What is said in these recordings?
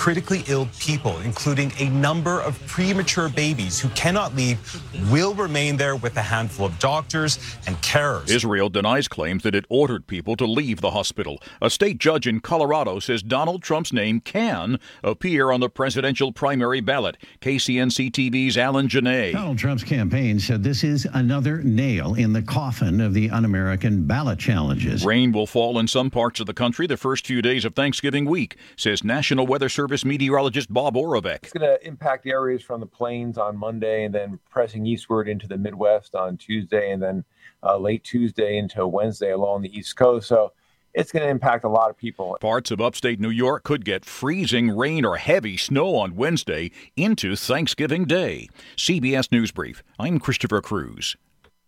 critically ill people, including a number of premature babies who cannot leave, will remain there with a handful of doctors and carers. Israel denies claims that it ordered people to leave the hospital. A state judge in Colorado says Donald Trump's name can appear on the presidential primary ballot. KCNC-TV's Alan Janay. Donald Trump's campaign said this is another nail in the coffin of the un-American ballot challenges. Rain will fall in some parts of the country the first few days of Thanksgiving week, says National Weather Service meteorologist Bob Oravec. It's going to impact areas from the plains on Monday and then pressing eastward into the Midwest on Tuesday and then late Tuesday into Wednesday along the East Coast. So it's going to impact a lot of people. Parts of upstate New York could get freezing rain or heavy snow on Wednesday into Thanksgiving Day. CBS News Brief. I'm Christopher Cruz.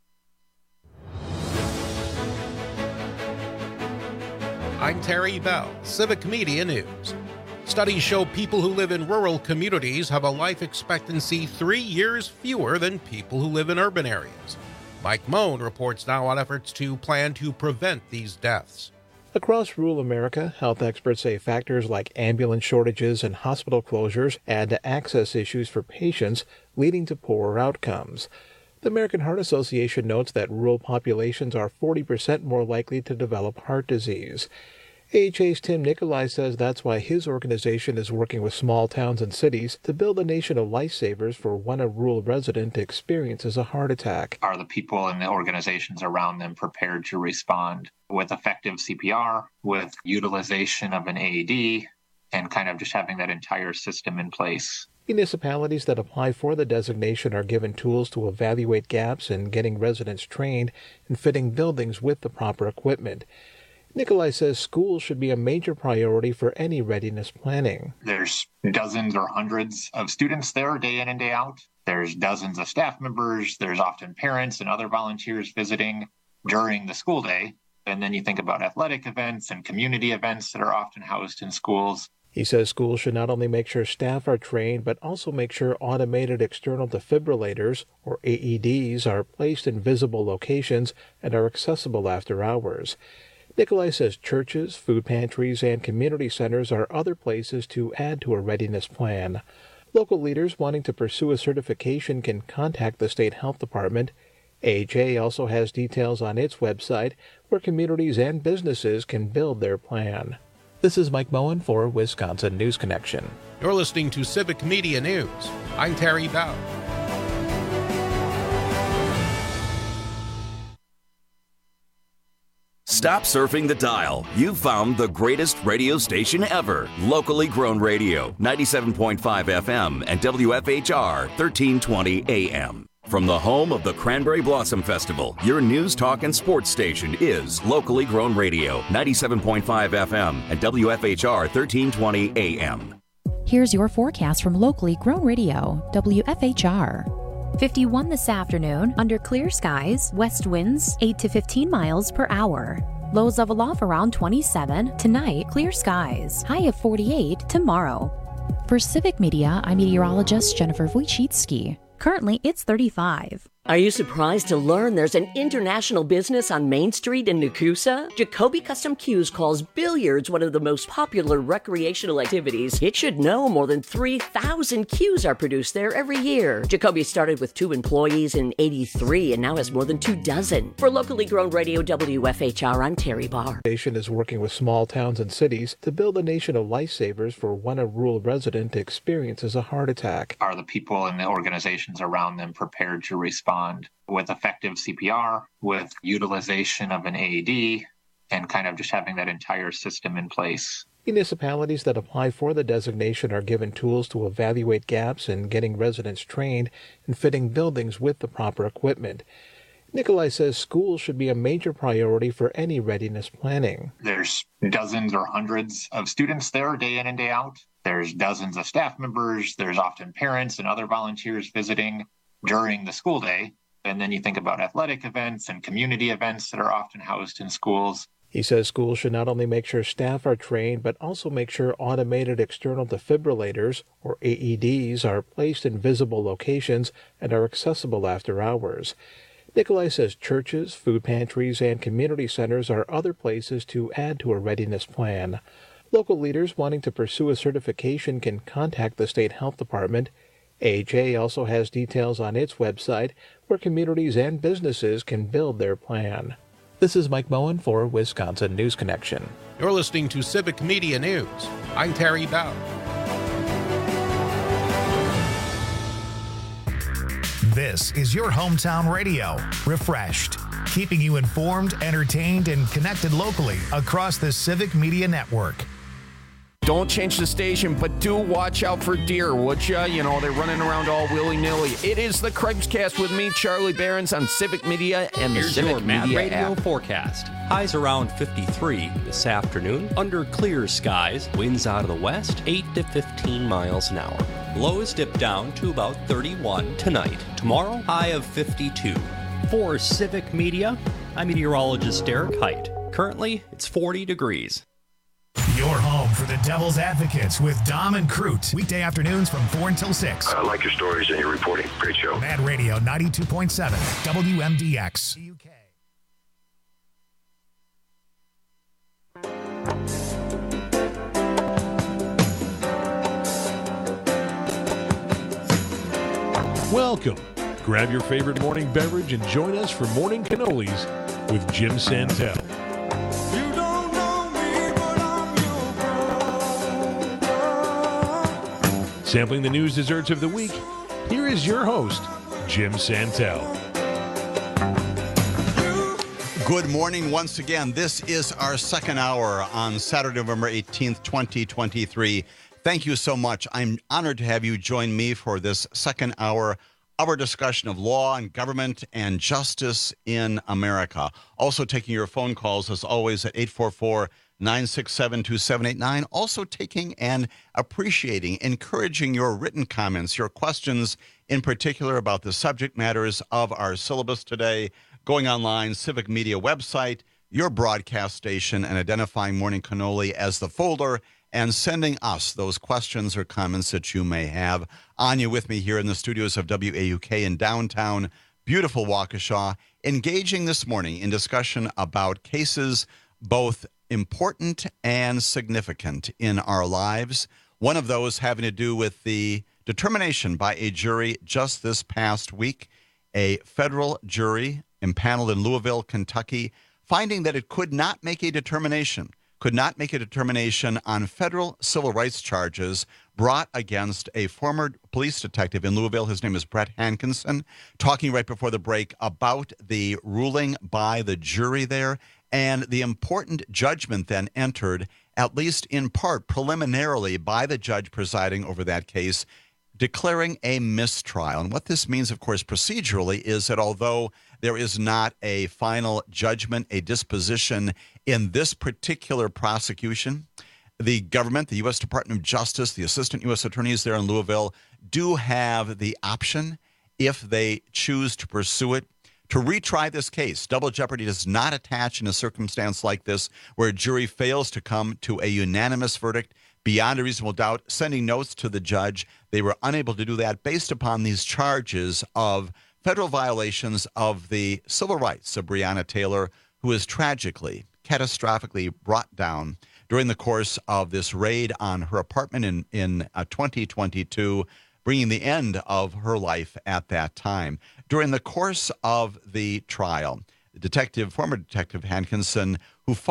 I'm Terry Bell, Civic Media News. Studies show people who live in rural communities have a life expectancy 3 years fewer than people who live in urban areas. Mike Moan reports now on efforts to plan to prevent these deaths. Across rural America, health experts say factors like ambulance shortages and hospital closures add to access issues for patients, leading to poorer outcomes. The American Heart Association notes that rural populations are 40% more likely to develop heart disease. AHA's Tim Nicolai says that's why his organization is working with small towns and cities to build a nation of lifesavers for when a rural resident experiences a heart attack. Are the people and the organizations around them prepared to respond with effective CPR, with utilization of an AED, and kind of just having that entire system in place? Municipalities that apply for the designation are given tools to evaluate gaps in getting residents trained and fitting buildings with the proper equipment. Nicolai says schools should be a major priority for any readiness planning. There's dozens or hundreds of students there day in and day out. There's dozens of staff members. There's often parents and other volunteers visiting during the school day. And then you think about athletic events and community events that are often housed in schools. He says schools should not only make sure staff are trained, but also make sure automated external defibrillators, or AEDs, are placed in visible locations and are accessible after hours. Nicolai says churches, food pantries, and community centers are other places to add to a readiness plan. Local leaders wanting to pursue a certification can contact the state health department. AHA also has details on its website where communities and businesses can build their plan. This is Mike Moen for Wisconsin News Connection. You're listening to Civic Media News. I'm Terry Bell. Stop surfing the dial. You've found the greatest radio station ever. Locally grown radio, 97.5 FM and WFHR 1320 AM. From the home of the Cranberry Blossom Festival, your news, talk, and sports station is Locally Grown Radio, 97.5 FM and WFHR 1320 AM. Here's your forecast from Locally Grown Radio, WFHR. 51 this afternoon, under clear skies, west winds 8 to 15 miles per hour. Lows level off around 27. Tonight, clear skies, high of 48 tomorrow. For Civic Media, I'm meteorologist Jennifer Wojcicki. Currently, it's 35. Are you surprised to learn there's an international business on Main Street in Nakusa? Jacoby Custom Cues calls billiards one of the most popular recreational activities. It should know more than 3,000 cues are produced there every year. Jacoby started with 2 employees in '83 and now has more than 24. For Locally Grown Radio WFHR, I'm Terry Barr. The nation is working with small towns and cities to build a nation of lifesavers for when a rural resident experiences a heart attack. Are the people and the organizations around them prepared to respond with effective CPR, with utilization of an AED, and kind of just having that entire system in place? Municipalities that apply for the designation are given tools to evaluate gaps in getting residents trained and fitting buildings with the proper equipment. Nicolai says schools should be a major priority for any readiness planning. There's dozens or hundreds of students there day in and day out. There's dozens of staff members. There's often parents and other volunteers visiting during the school day. And then you think about athletic events and community events that are often housed in schools. He says schools should not only make sure staff are trained, but also make sure automated external defibrillators, or AEDs, are placed in visible locations and are accessible after hours. Nicolai says churches, food pantries, and community centers are other places to add to a readiness plan. Local leaders wanting to pursue a certification can contact the state health department. AHA also has details on its website where communities and businesses can build their plan. This is Mike Moen for Wisconsin News Connection. You're listening to Civic Media News. I'm Terry Bell. This is your hometown radio, Refreshed, keeping you informed, entertained, and connected locally across the Civic Media Network. Don't change the station, but do watch out for deer, would ya? You know, they're running around all willy-nilly. It is the Craig's Cast with me, Charlie Behrens, on Civic Media and the Civic Media Radio app. Forecast. Highs around 53 this afternoon. Under clear skies, winds out of the west, 8 to 15 miles an hour. Lows dip down to about 31 tonight. Tomorrow, high of 52. For Civic Media, I'm meteorologist Derek Height. Currently, it's 40 degrees. Your home for the Devil's Advocates with Dom and Crute. Weekday afternoons from 4 until 6. I like your stories and your reporting. Great show. Mad Radio 92.7 WMDX. Welcome. Grab your favorite morning beverage and join us for Morning Cannolis with Jim Santel. Sampling the news desserts of the week, here is your host, Jim Santel. Good morning once again. This is our second hour on Saturday, November 18th, 2023. Thank you so much. I'm honored to have you join me for this second hour of our discussion of law and government and justice in America. Also taking your phone calls, as always, at 844-967-2789. Also taking and appreciating, encouraging your written comments, your questions in particular about the subject matters of our syllabus today. Going online, Civic Media website, your broadcast station, and identifying Morning Cannoli as the folder, and sending us those questions or comments that you may have. Anya with me here in the studios of WAUK in downtown, beautiful Waukesha, engaging this morning in discussion about cases both important and significant in our lives. One of those having to do with the determination by a jury just this past week, a federal jury impaneled in Louisville, Kentucky, finding that it could not make a determination on federal civil rights charges brought against a former police detective in Louisville. His name is Brett Hankinson, talking right before the break about the ruling by the jury there and the important judgment then entered, at least in part preliminarily, by the judge presiding over that case, declaring a mistrial. And what this means, of course, procedurally is that although there is not a final judgment, a disposition in this particular prosecution, the government, the U.S. Department of Justice, the assistant U.S. attorneys there in Louisville do have the option, if they choose to pursue it, to retry this case. Double jeopardy does not attach in a circumstance like this where a jury fails to come to a unanimous verdict beyond a reasonable doubt, sending notes to the judge. They were unable to do that based upon these charges of federal violations of the civil rights of Breonna Taylor, who was tragically, catastrophically brought down during the course of this raid on her apartment in 2022, bringing the end of her life at that time. During the course of the trial, former Detective Hankinson, who was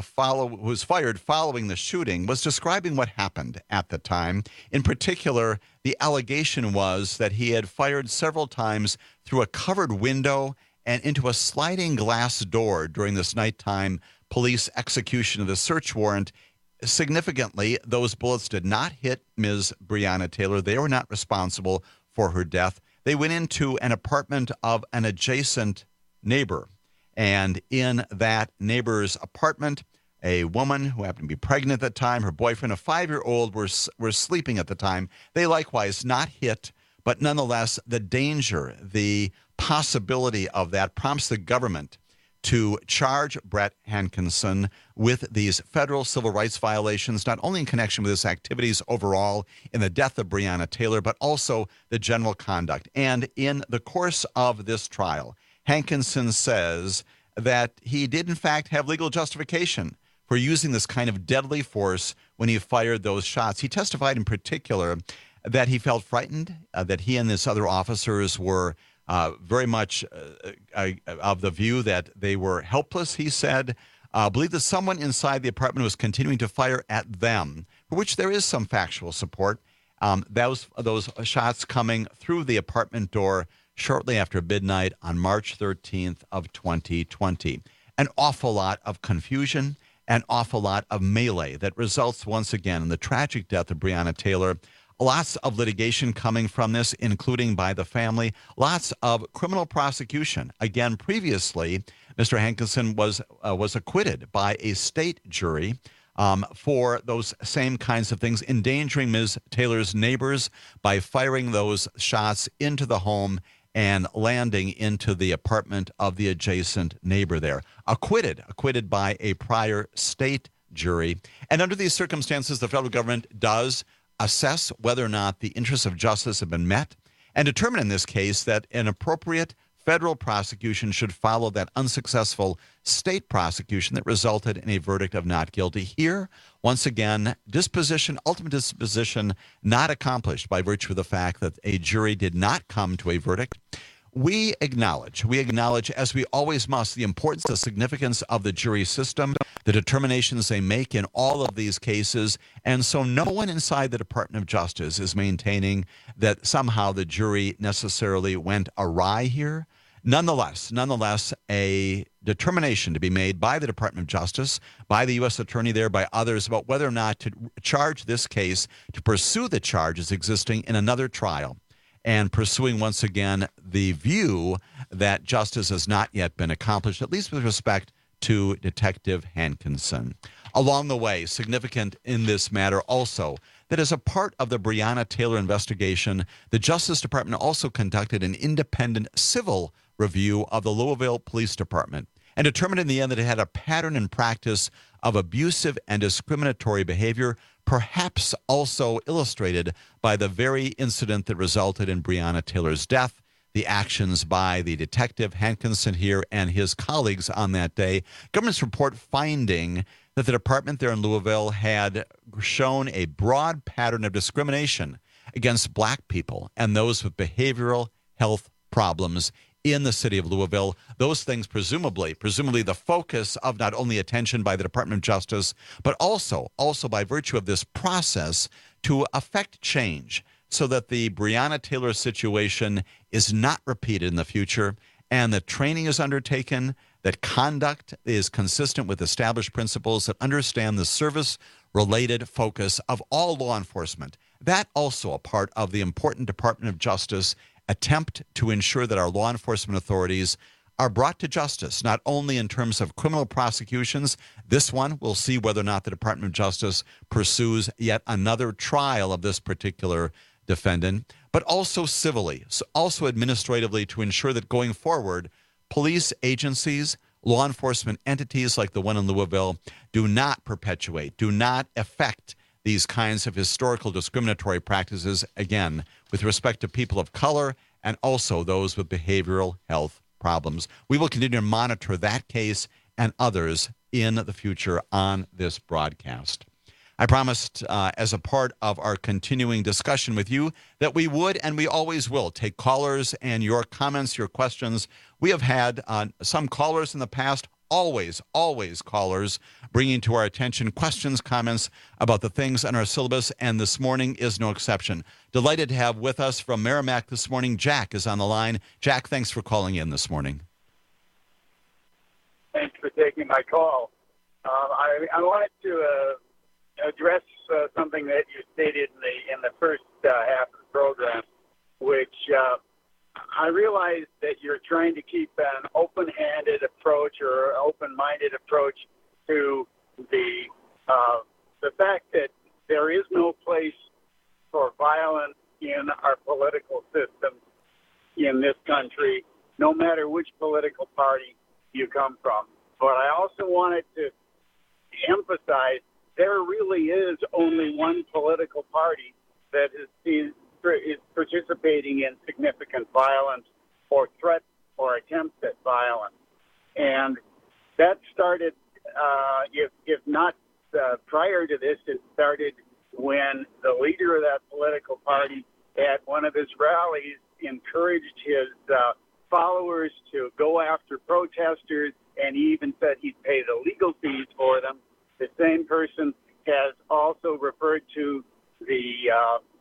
fired following the shooting, was describing what happened at the time. In particular, the allegation was that he had fired several times through a covered window and into a sliding glass door during this nighttime police execution of the search warrant. Significantly, those bullets did not hit Ms. Breonna Taylor. They were not responsible for her death. They went into an apartment of an adjacent neighbor. And in that neighbor's apartment, a woman who happened to be pregnant at the time, her boyfriend, a 5-year-old, were sleeping at the time. They likewise not hit, but nonetheless, the danger, the possibility of that prompts the government to charge Brett Hankinson with these federal civil rights violations, not only in connection with his activities overall in the death of Breonna Taylor, but also the general conduct. And in the course of this trial, Hankinson says that he did, in fact, have legal justification for using this kind of deadly force when he fired those shots. He testified in particular that he felt frightened, that he and his other officers were very much of the view that they were helpless, he said. Believed that someone inside the apartment was continuing to fire at them, for which there is some factual support. Those shots coming through the apartment door shortly after midnight on March 13th of 2020. An awful lot of confusion, an awful lot of melee that results once again in the tragic death of Breonna Taylor. Lots of litigation coming from this, including by the family. Lots of criminal prosecution. Again, previously, Mr. Hankinson was acquitted by a state jury for those same kinds of things, endangering Ms. Taylor's neighbors by firing those shots into the home and landing into the apartment of the adjacent neighbor there. Acquitted by a prior state jury. And under these circumstances, the federal government does assess whether or not the interests of justice have been met and determine in this case that an appropriate federal prosecution should follow that unsuccessful state prosecution that resulted in a verdict of not guilty. Here, once again, ultimate disposition not accomplished by virtue of the fact that a jury did not come to a verdict. We acknowledge, as we always must, the importance, the significance of the jury system, the determinations they make in all of these cases. And so no one inside the Department of Justice is maintaining that somehow the jury necessarily went awry here. Nonetheless, a determination to be made by the Department of Justice, by the U.S. Attorney there, by others, about whether or not to charge this case, to pursue the charges existing in another trial, and pursuing once again the view that justice has not yet been accomplished, at least with respect to Detective Hankinson. Along the way, significant in this matter also, that as a part of the Breonna Taylor investigation, the Justice Department also conducted an independent civil review of the Louisville Police Department and determined in the end that it had a pattern and practice of abusive and discriminatory behavior, perhaps also illustrated by the very incident that resulted in Breonna Taylor's death, the actions by the Detective Hankinson here and his colleagues on that day. Government's report finding that the department there in Louisville had shown a broad pattern of discrimination against black people and those with behavioral health problems in the city of Louisville. Those things presumably the focus of not only attention by the Department of Justice, but also by virtue of this process to affect change so that the Breonna Taylor situation is not repeated in the future, and that training is undertaken, that conduct is consistent with established principles that understand the service-related focus of all law enforcement. That also a part of the important Department of Justice attempt to ensure that our law enforcement authorities are brought to justice, not only in terms of criminal prosecutions. This one, we'll see whether or not the Department of Justice pursues yet another trial of this particular defendant, but also civilly, also administratively, to ensure that going forward, police agencies, law enforcement entities like the one in Louisville do not perpetuate, do not affect these kinds of historical discriminatory practices, again, with respect to people of color and also those with behavioral health problems. We will continue to monitor that case and others in the future on this broadcast. I promised as a part of our continuing discussion with you that we would, and we always will, take callers and your comments, your questions. We have had some callers in the past, always callers, bringing to our attention questions, comments about the things on our syllabus, and this morning is no exception. Delighted to have with us from Merrimack this morning, Jack is on the line. Jack, thanks for calling in this morning. Thanks for taking my call. I wanted to address something that you stated in the first half of the program, which I realize that you're trying to keep an open-handed approach or open-minded approach to the fact that there is no place for violence in our political system in this country, no matter which political party you come from. But I also wanted to emphasize there really is only one political party that is participating in significant violence or threats or attempts at violence. And that started, if not prior to this. It started when the leader of that political party at one of his rallies encouraged his followers to go after protesters, and he even said he'd pay the legal fees for them. The same person has also referred to the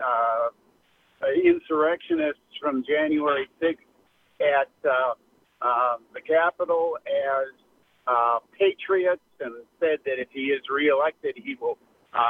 insurrectionists from January 6th at the Capitol as patriots, and said that if he is reelected, he will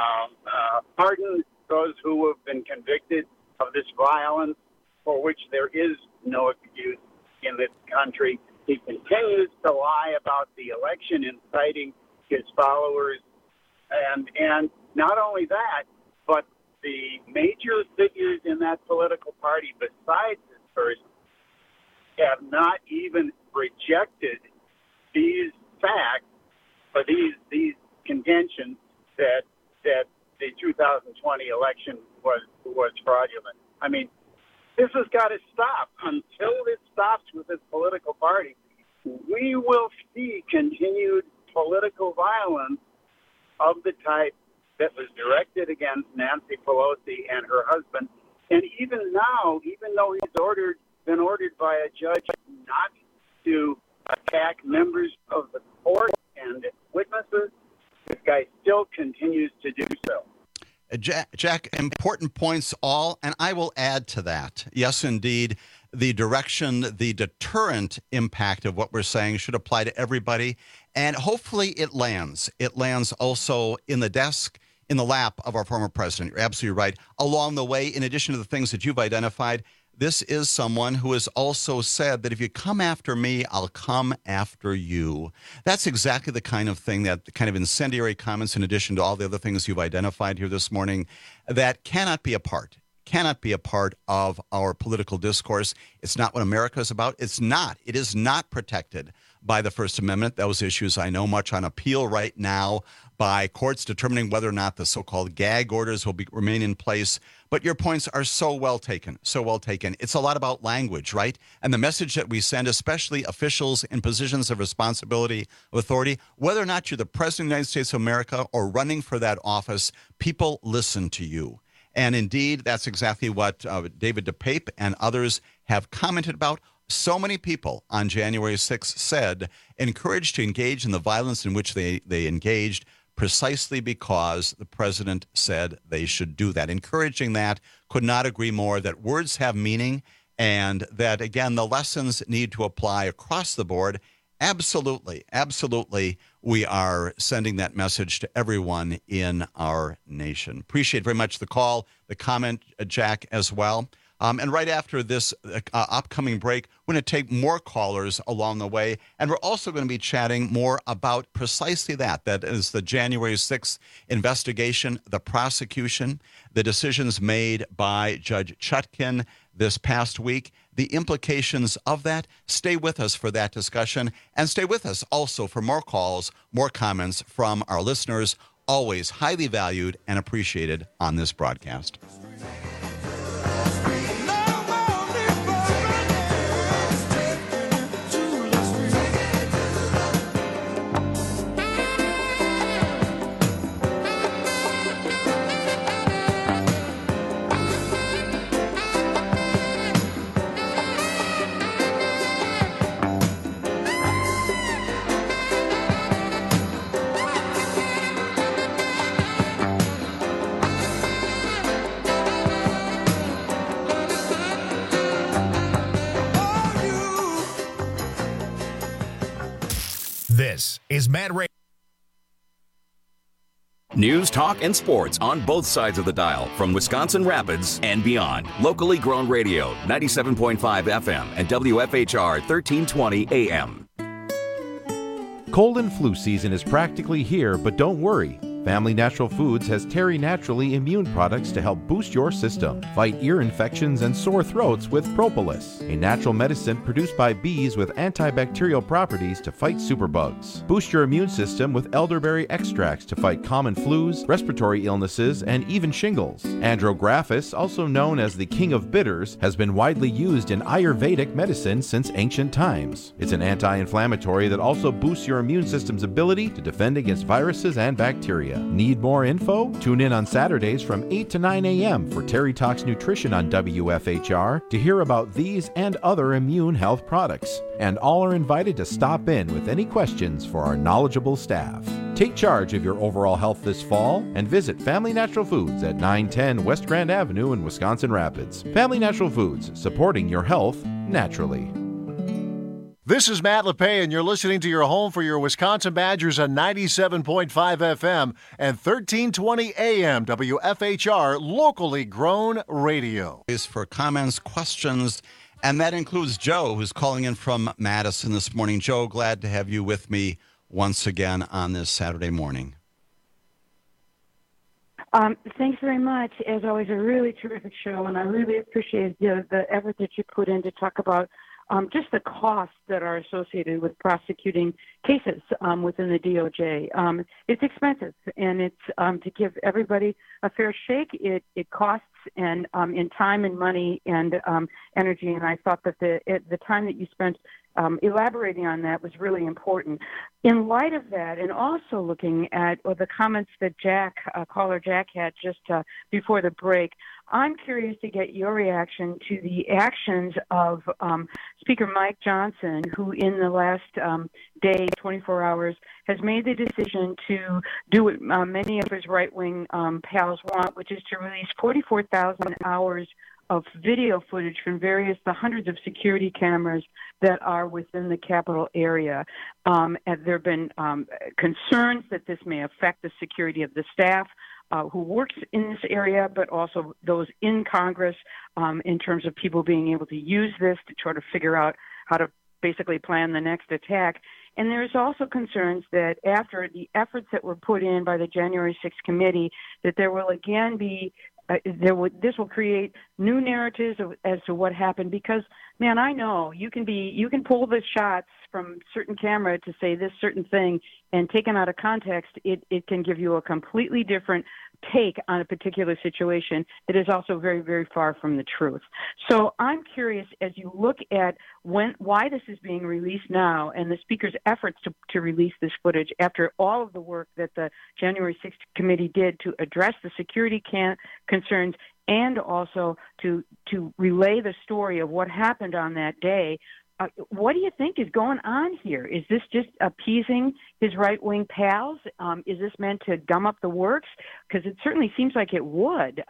pardon those who have been convicted of this violence, for which there is no excuse in this country. He continues to lie about the election, inciting his followers, and not only that, but the major figures in that political party, besides this person, have not even rejected these facts or these contentions that the 2020 election was fraudulent. I mean, this has got to stop. Until this stops with this political party, we will see continued political violence of the type that was directed against Nancy Pelosi and her husband. And even now, even though he's been ordered by a judge not to attack members of the court and witnesses, this guy still continues to do so. Jack, important points all, and I will add to that. Yes, indeed, the direction, the deterrent impact of what we're saying should apply to everybody, and hopefully it lands. It lands also in the desk, in the lap of our former president. You're absolutely right. Along the way, in addition to the things that you've identified, this is someone who has also said that if you come after me, I'll come after you. That's exactly the kind of thing, that kind of incendiary comments, in addition to all the other things you've identified here this morning, that cannot be a part of our political discourse. It's not what America is about. It is not protected by the First Amendment. Those issues, I know, much on appeal right now by courts determining whether or not the so-called gag orders will remain in place. But your points are so well taken, so well taken. It's a lot about language, right? And the message that we send, especially officials in positions of responsibility, of authority, whether or not you're the President of the United States of America or running for that office, people listen to you. And indeed, that's exactly what David DePape and others have commented about. So many people on January 6th said, encouraged to engage in the violence in which they engaged, precisely because the president said they should do that. Encouraging that, could not agree more, that words have meaning, and that, again, the lessons need to apply across the board. Absolutely, absolutely, we are sending that message to everyone in our nation. Appreciate very much the call, the comment, Jack, as well. And right after this upcoming break, we're going to take more callers along the way. And we're also going to be chatting more about precisely that. That is the January 6th investigation, the prosecution, the decisions made by Judge Chutkan this past week, the implications of that. Stay with us for that discussion. And stay with us also for more calls, more comments from our listeners, always highly valued and appreciated on this broadcast. This is Mad Radio. News, talk, and sports on both sides of the dial from Wisconsin Rapids and beyond. Locally grown radio, 97.5 FM and WFHR 1320 AM. Cold and flu season is practically here, but don't worry. Family Natural Foods has Terry Naturally immune products to help boost your system. Fight ear infections and sore throats with Propolis, a natural medicine produced by bees with antibacterial properties to fight superbugs. Boost your immune system with elderberry extracts to fight common flus, respiratory illnesses, and even shingles. Andrographis, also known as the king of bitters, has been widely used in Ayurvedic medicine since ancient times. It's an anti-inflammatory that also boosts your immune system's ability to defend against viruses and bacteria. Need more info? Tune in on Saturdays from 8 to 9 a.m. for Terry Talks Nutrition on WFHR to hear about these and other immune health products. And all are invited to stop in with any questions for our knowledgeable staff. Take charge of your overall health this fall and visit Family Natural Foods at 910 West Grand Avenue in Wisconsin Rapids. Family Natural Foods, supporting your health naturally. This is Matt LePay, and you're listening to your home for your Wisconsin Badgers on 97.5 FM and 1320 AM WFHR, locally grown radio. For comments, questions, and that includes Joe, who's calling in from Madison this morning. Joe, glad to have you with me once again on this Saturday morning. Thanks very much. As always, a really terrific show, and I really appreciate the effort that you put in to talk about just the costs that are associated with prosecuting cases within the DOJ. It's expensive, and it's to give everybody a fair shake. It costs and in time and money and energy. And I thought that the time that you spent elaborating on that was really important. In light of that, and also looking at the comments that caller Jack had just before the break, I'm curious to get your reaction to the actions of Speaker Mike Johnson, who in the last day, 24 hours, has made the decision to do what many of his right-wing pals want, which is to release 44,000 hours of video footage from the hundreds of security cameras that are within the Capitol area. And there have been concerns that this may affect the security of the staff who works in this area, but also those in Congress in terms of people being able to use this to try to figure out how to basically plan the next attack. And there's also concerns that after the efforts that were put in by the January 6th committee, that there will again be this will create new narratives as to what happened. Because, man, I know you can pull the shots from certain camera to say this certain thing, and taken out of context, it can give you a completely different take on a particular situation that is also very, very far from the truth. So I'm curious, as you look at why this is being released now and the Speaker's efforts to release this footage after all of the work that the January 6th committee did to address the security concerns and also to relay the story of what happened on that day. What do you think is going on here? Is this just appeasing his right-wing pals? Is this meant to gum up the works? Because it certainly seems like it would.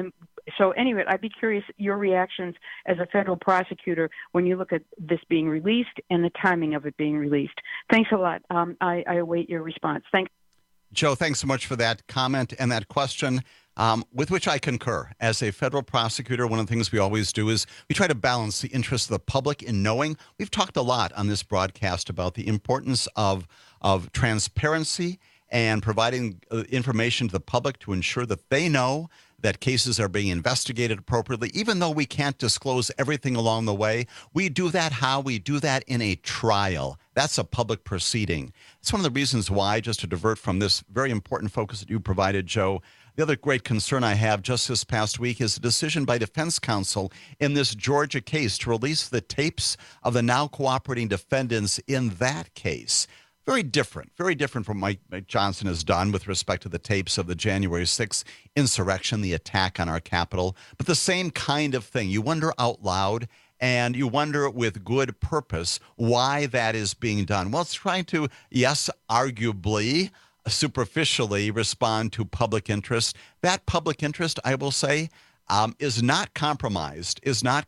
So anyway, I'd be curious your reactions as a federal prosecutor when you look at this being released and the timing of it being released. Thanks a lot. I await your response. Thanks. Joe, thanks so much for that comment and that question. With which I concur. As a federal prosecutor, one of the things we always do is we try to balance the interests of the public in knowing. We've talked a lot on this broadcast about the importance of transparency and providing information to the public to ensure that they know that cases are being investigated appropriately. Even though we can't disclose everything along the way, we do that how? We do that in a trial. That's a public proceeding. It's one of the reasons why, just to divert from this very important focus that you provided, Joe, the other great concern I have just this past week is the decision by defense counsel in this Georgia case to release the tapes of the now cooperating defendants in that case. Very different from what Mike Johnson has done with respect to the tapes of the January 6th insurrection, the attack on our Capitol, but the same kind of thing. You wonder out loud, and you wonder with good purpose why that is being done. Well, it's trying to, yes, arguably, superficially respond to public interest. That public interest, I will say, is not compromised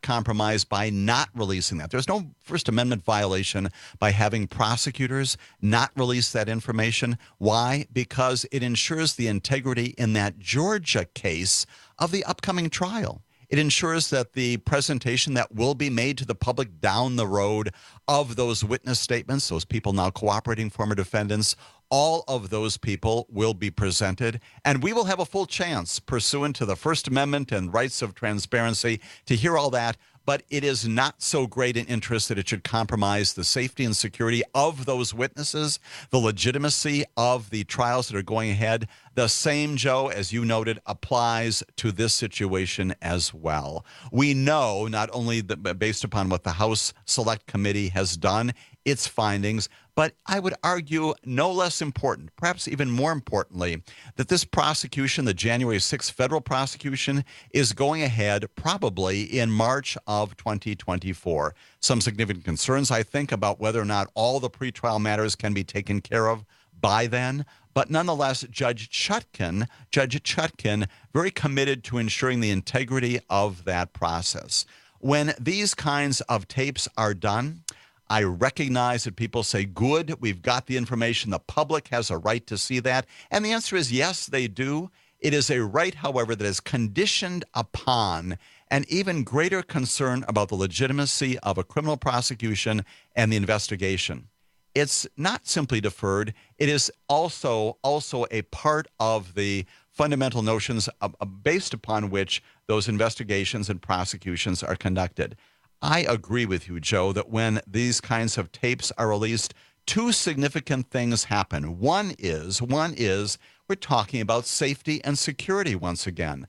by not releasing that. There's no First Amendment violation by having prosecutors not release that information. Why? Because it ensures the integrity in that Georgia case of the upcoming trial. It ensures that the presentation that will be made to the public down the road of those witness statements, those people now cooperating, former defendants, all of those people will be presented, and we will have a full chance, pursuant to the First Amendment and rights of transparency, to hear all that. But it is not so great an interest that it should compromise the safety and security of those witnesses, the legitimacy of the trials that are going ahead. The same, Joe, as you noted, applies to this situation as well. We know, not only based upon what the House Select Committee has done, its findings, but I would argue no less important, perhaps even more importantly, that this prosecution, the January 6th federal prosecution, is going ahead probably in March of 2024. Some significant concerns, I think, about whether or not all the pretrial matters can be taken care of by then. But nonetheless, Judge Chutkan, very committed to ensuring the integrity of that process. When these kinds of tapes are done, I recognize that people say, good, we've got the information. The public has a right to see that. And the answer is yes, they do. It is a right, however, that is conditioned upon an even greater concern about the legitimacy of a criminal prosecution and the investigation. It's not simply deferred. It is also a part of the fundamental notions based upon which those investigations and prosecutions are conducted. I agree with you, Joe, that when these kinds of tapes are released, two significant things happen. One is we're talking about safety and security once again.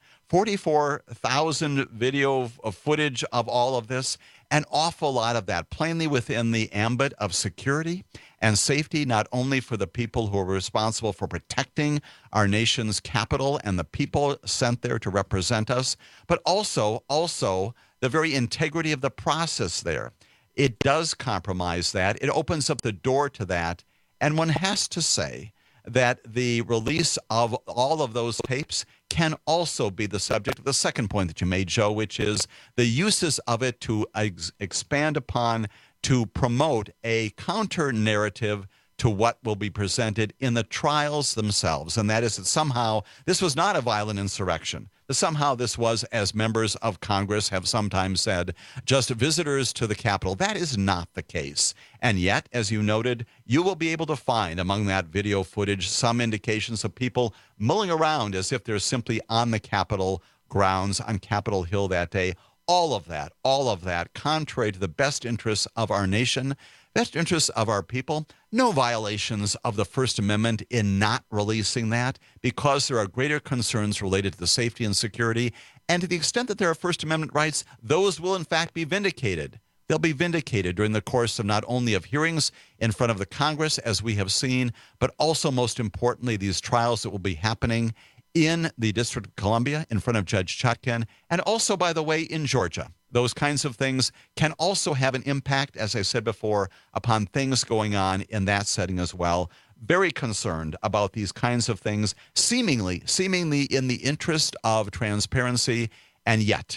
44,000 video of footage of all of this, an awful lot of that plainly within the ambit of security and safety, not only for the people who are responsible for protecting our nation's capital and the people sent there to represent us, but also the very integrity of the process there. It does compromise that. It opens up the door to that. And one has to say that the release of all of those tapes can also be the subject of the second point that you made, Joe, which is the uses of it to expand upon, to promote a counter-narrative to what will be presented in the trials themselves. And that is that somehow this was not a violent insurrection. That somehow this was, as members of Congress have sometimes said, just visitors to the Capitol. That is not the case. And yet, as you noted, you will be able to find among that video footage some indications of people mulling around as if they're simply on the Capitol grounds on Capitol Hill that day. All of that, contrary to the best interests of our nation, best interests of our people. No violations of the First Amendment in not releasing that, because there are greater concerns related to the safety and security. And to the extent that there are First Amendment rights, those will in fact be vindicated. They'll be vindicated during the course of not only of hearings in front of the Congress, as we have seen, but also, most importantly, these trials that will be happening in the District of Columbia in front of Judge Chutkan, and also, by the way, in Georgia. Those kinds of things can also have an impact, as I said before, upon things going on in that setting as well. Very concerned about these kinds of things, seemingly in the interest of transparency, and yet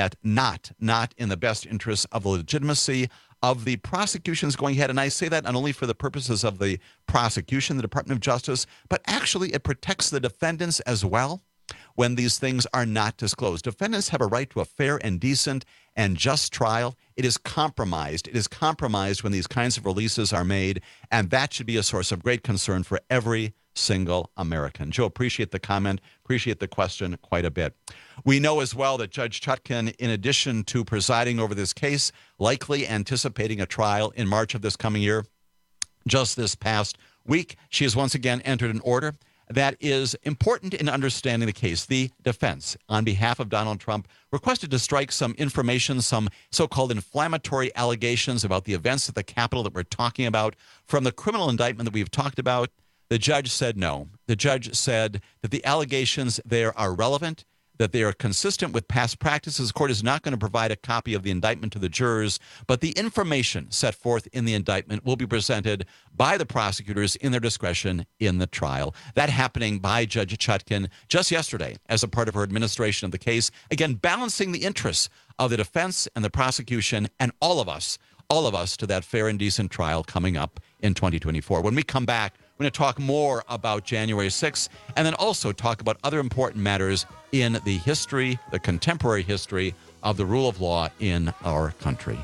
not in the best interest of the legitimacy of the prosecutions going ahead. And I say that not only for the purposes of the prosecution, the Department of Justice, but actually it protects the defendants as well when these things are not disclosed. Defendants have a right to a fair and decent and just trial. It is compromised. It is compromised when these kinds of releases are made, and that should be a source of great concern for every single American. Joe, appreciate the comment, appreciate the question quite a bit. We know as well that Judge Chutkan, in addition to presiding over this case, likely anticipating a trial in March of this coming year, just this past week, she has once again entered an order that is important in understanding the case. The defense, on behalf of Donald Trump, requested to strike some information, some so-called inflammatory allegations about the events at the Capitol that we're talking about from the criminal indictment that we've talked about. The judge said no. The judge said that the allegations there are relevant, that they are consistent with past practices. The court is not going to provide a copy of the indictment to the jurors, but the information set forth in the indictment will be presented by the prosecutors in their discretion in the trial. That happening by Judge Chutkan just yesterday as a part of her administration of the case, again, balancing the interests of the defense and the prosecution and all of us to that fair and decent trial coming up in 2024. When we come back, We're going to talk more about January 6th and then also talk about other important matters in the history, the contemporary history of the rule of law in our country.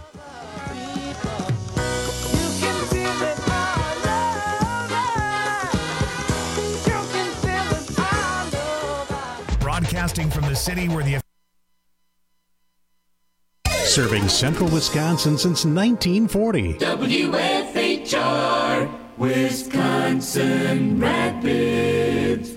Broadcasting from the city where the Serving central Wisconsin since 1940. WFHR, Wisconsin Rapids.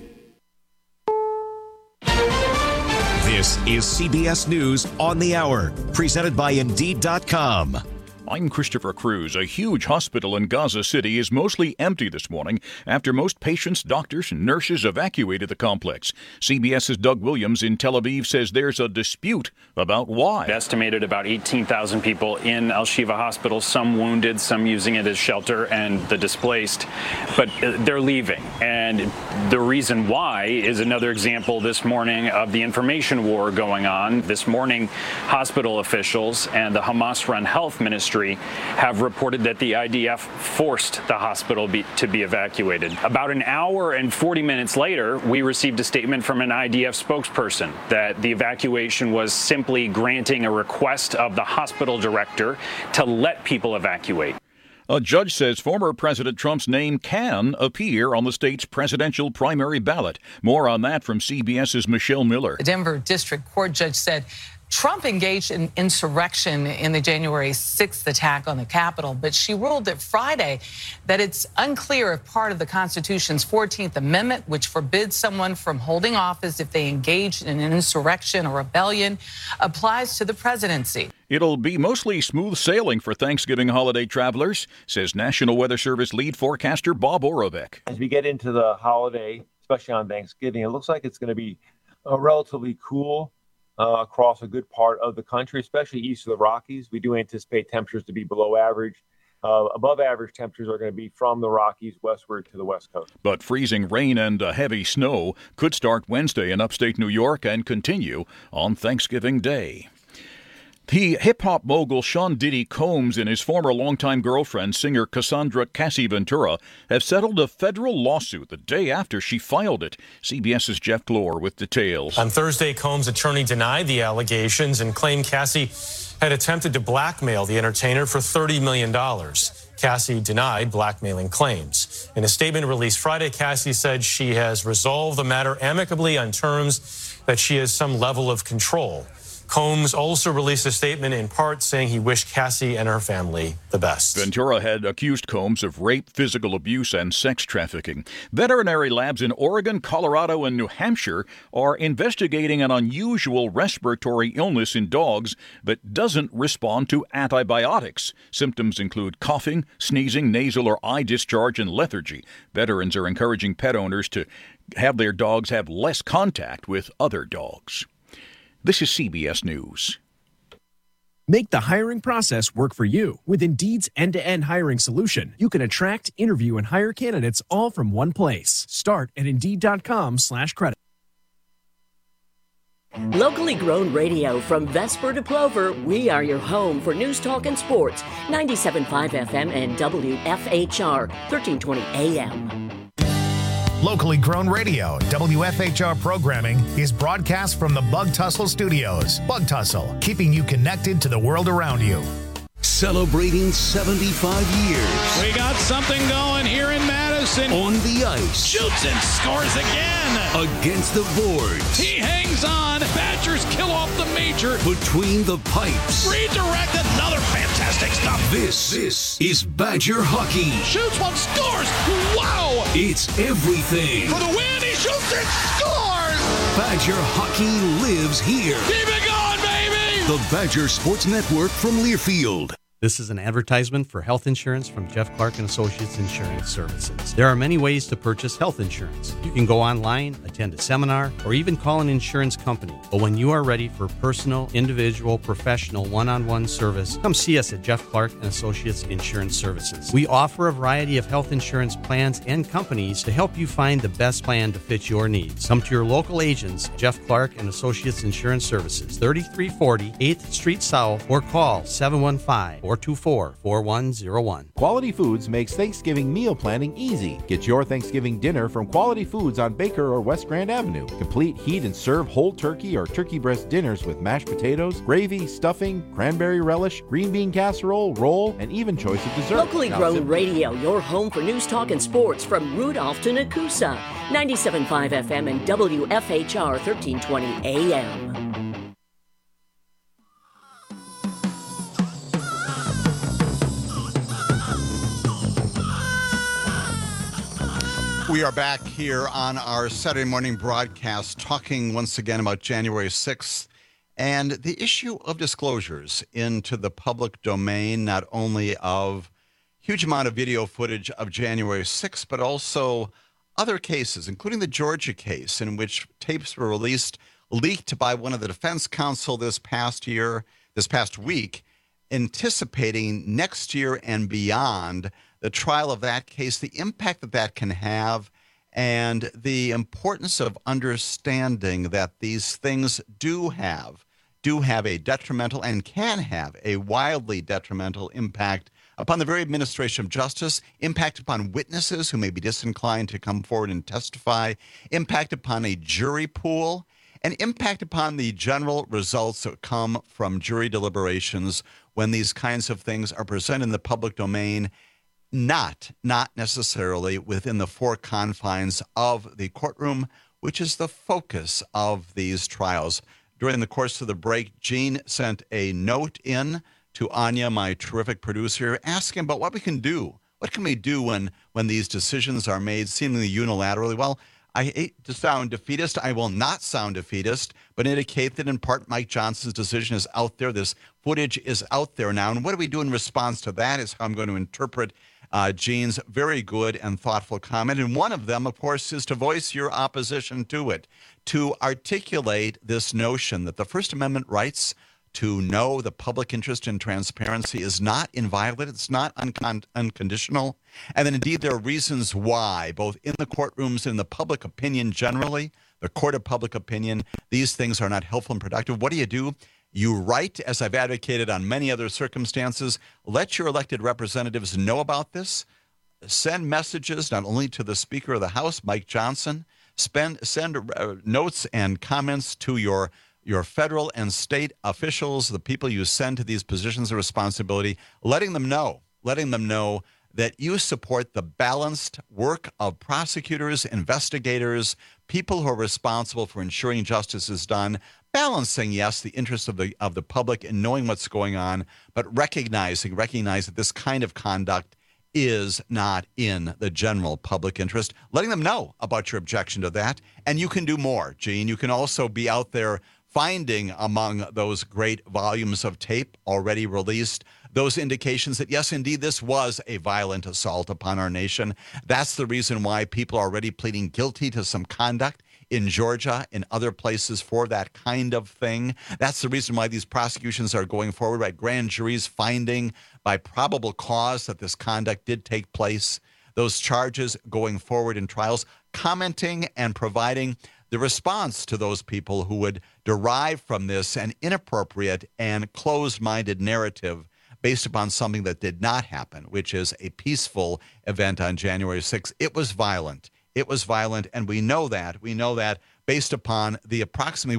This is CBS News on the Hour, presented by Indeed.com. I'm Christopher Cruz. A huge hospital in Gaza City is mostly empty this morning after most patients, doctors, and nurses evacuated the complex. CBS's Doug Williams in Tel Aviv says there's a dispute about why. Estimated about 18,000 people in Al-Shifa Hospital, some wounded, some using it as shelter, and the displaced. But they're leaving. And the reason why is another example this morning of the information war going on. This morning, hospital officials and the Hamas-run health ministry have reported that the IDF forced the hospital to be evacuated. About an hour and 40 minutes later, we received a statement from an IDF spokesperson that the evacuation was simply granting a request of the hospital director to let people evacuate. A judge says former President Trump's name can appear on the state's presidential primary ballot. More on that from CBS's Michelle Miller. The Denver District Court judge said Trump engaged in insurrection in the January 6th attack on the Capitol, but she ruled that Friday that it's unclear if part of the Constitution's 14th Amendment, which forbids someone from holding office if they engage in an insurrection or rebellion, applies to the presidency. It'll be mostly smooth sailing for Thanksgiving holiday travelers, says National Weather Service lead forecaster Bob Orovec. As we get into the holiday, especially on Thanksgiving, it looks like it's going to be relatively cool across a good part of the country, especially east of the Rockies. We do anticipate temperatures to be below average. Above average temperatures are going to be from the Rockies westward to the West Coast. But freezing rain and heavy snow could start Wednesday in upstate New York and continue on Thanksgiving Day. The hip-hop mogul Sean Diddy Combs and his former longtime girlfriend, singer Cassandra Cassie Ventura, have settled a federal lawsuit the day after she filed it. CBS's Jeff Glor with details. On Thursday, Combs' attorney denied the allegations and claimed Cassie had attempted to blackmail the entertainer for $30 million. Cassie denied blackmailing claims. In a statement released Friday, Cassie said she has resolved the matter amicably on terms that she has some level of control. Combs also released a statement in part saying he wished Cassie and her family the best. Ventura had accused Combs of rape, physical abuse, and sex trafficking. Veterinary labs in Oregon, Colorado, and New Hampshire are investigating an unusual respiratory illness in dogs that doesn't respond to antibiotics. Symptoms include coughing, sneezing, nasal or eye discharge, and lethargy. Veterans are encouraging pet owners to have their dogs have less contact with other dogs. This is CBS News. Make the hiring process work for you. With Indeed's end-to-end hiring solution, you can attract, interview, and hire candidates all from one place. Start at Indeed.com/credit. Locally grown radio from Vesper to Plover, we are your home for news, talk, and sports. 97.5 FM and WFHR, 1320 AM. Locally grown radio, WFHR programming is broadcast from the Bug Tussle Studios. Bug Tussle, keeping you connected to the world around you. Celebrating 75 years. We got something going here in Madison. On the ice. Shoots and scores again. Against the boards. He hangs on. Badgers kill off the major. Between the pipes. Redirect, another fantastic stop. This is Badger hockey. Shoots one, scores. Wow. It's everything. For the win, he shoots and scores. Badger hockey lives here. Keep it going, baby. The Badger Sports Network from Learfield. This is an advertisement for health insurance from Jeff Clark & Associates Insurance Services. There are many ways to purchase health insurance. You can go online, attend a seminar, or even call an insurance company. But when you are ready for personal, individual, professional, one-on-one service, come see us at Jeff Clark & Associates Insurance Services. We offer a variety of health insurance plans and companies to help you find the best plan to fit your needs. Come to your local agents, Jeff Clark & Associates Insurance Services, 3340 8th Street South, or call 715 424-4101. Quality Foods makes Thanksgiving meal planning easy. Get your Thanksgiving dinner from Quality Foods on Baker or West Grand Avenue. Complete heat and serve whole turkey or turkey breast dinners with mashed potatoes, gravy, stuffing, cranberry relish, green bean casserole, roll, and even choice of dessert. Locally grown radio, your home for news, talk, and sports from Rudolph to Nakusa. 97.5 FM and WFHR 1320 AM. We are back here on our Saturday morning broadcast talking once again about January 6th and the issue of disclosures into the public domain, not only of huge amount of video footage of January 6th, but also other cases, including the Georgia case in which tapes were leaked by one of the defense counsel this past week, anticipating next year and beyond the trial of that case, the impact that that can have, and the importance of understanding that these things do have a detrimental and can have a wildly detrimental impact upon the very administration of justice, impact upon witnesses who may be disinclined to come forward and testify, impact upon a jury pool, and impact upon the general results that come from jury deliberations when these kinds of things are presented in the public domain, not necessarily within the four confines of the courtroom, which is the focus of these trials. During the course of the break, Gene sent a note in to Anya, my terrific producer, asking about what we can do. What can we do when these decisions are made seemingly unilaterally? Well, I hate to sound defeatist. I will not sound defeatist, but indicate that in part Mike Johnson's decision is out there. This footage is out there now. And what do we do in response to that is how I'm going to interpret Gene's very good and thoughtful comment. And one of them, of course, is to voice your opposition to it, to articulate this notion that the First Amendment rights to know the public interest in transparency is not inviolate, it's not unconditional, and that indeed there are reasons why, both in the courtrooms and in the public opinion generally, the court of public opinion, these things are not helpful and productive. What do? You write, as I've advocated on many other circumstances, let your elected representatives know about this. Send messages not only to the Speaker of the House, Mike Johnson, send notes and comments to your federal and state officials, the people you send to these positions of responsibility, letting them know that you support the balanced work of prosecutors, investigators, people who are responsible for ensuring justice is done, balancing, yes, the interests of the public and knowing what's going on, but recognize that this kind of conduct is not in the general public interest, letting them know about your objection to that. And you can do more, Gene. You can also be out there finding among those great volumes of tape already released those indications that, yes, indeed, this was a violent assault upon our nation. That's the reason why people are already pleading guilty to some conduct in Georgia, in other places for that kind of thing. That's the reason why these prosecutions are going forward, right? Grand juries finding by probable cause that this conduct did take place. Those charges going forward in trials, commenting and providing the response to those people who would derive from this an inappropriate and closed-minded narrative based upon something that did not happen, which is a peaceful event on January 6th. It was violent. It was violent, and we know that. We know that based upon the approximately